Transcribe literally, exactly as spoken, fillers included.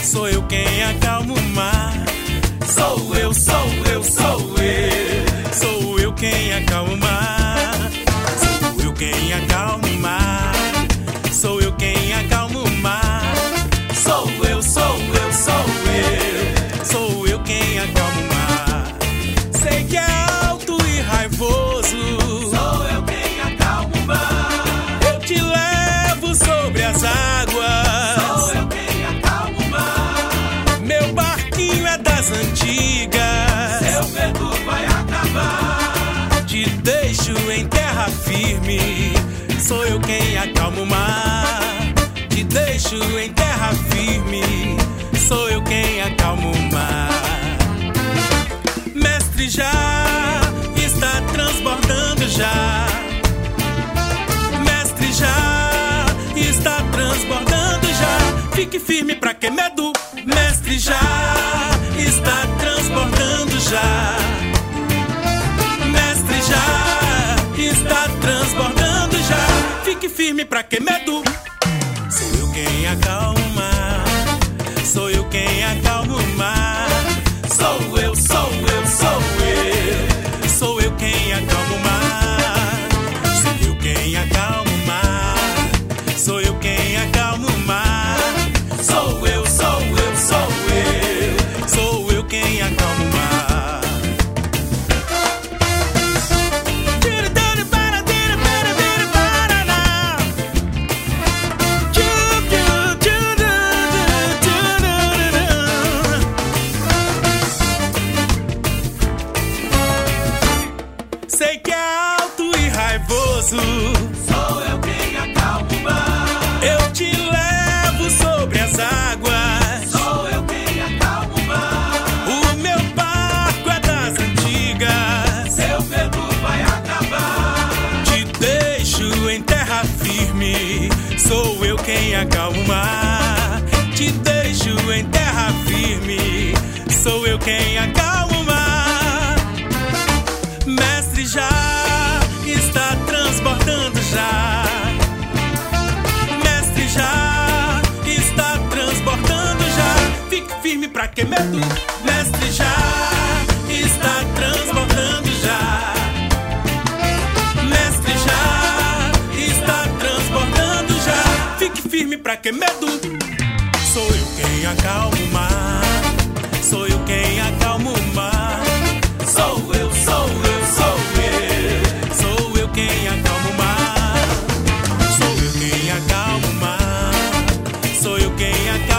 sou eu quem acalma o mar. Sou eu, sou eu, sou eu, sou eu quem acalma o mar. Sou eu quem acalma o mar, sou eu quem acalma o mar. Sou eu, sou eu, sou eu, sou eu quem acalma o mar. Sei que é alto e raivoso, Sou eu quem acalma o mar. eu te levo sobre as águas. Sou eu quem acalma o mar. Meu barquinho é das antigas, Seu medo vai acabar. te deixo em terra firme. Sou eu quem acalma o mar, te deixo em terra firme. Sou eu quem acalma o mar. Mestre, já está transbordando já. Mestre, já está transbordando já. Fique firme, pra que medo? Mestre, já está transbordando já. Mestre, já está transbordando já. Fique firme, pra que medo? Sou eu quem acalma o mar, sou eu quem acalma o mar. Sou eu, sou eu, sou eu, sou eu quem acalma o mar. Sou eu quem acalma o mar, sou eu quem acalma o mar. Sou eu, sou eu, sou eu, sou eu quem acalma o mar. Sei que é alto e raivoso, Sou eu quem acalma o mar. eu te levo sobre as águas. Sou eu quem acalma o mar. O meu barco é das antigas, Seu medo vai acabar. te deixo em terra firme. Sou eu quem acalma o mar, te deixo em terra firme. Sou eu quem acalma o mar. Mestre, já está transbordando já. Mestre, já está transbordando já. Fique firme, pra que medo? Mestre, já está transbordando já. Mestre, já está transbordando já. Fique firme, pra que medo? Sou eu quem acalma o mar, sou eu quem acalma o mar. Sou eu, sou eu, sou eu. Sou eu quem acalma o mar, sou eu quem acalma o mar. Sou eu quem acalma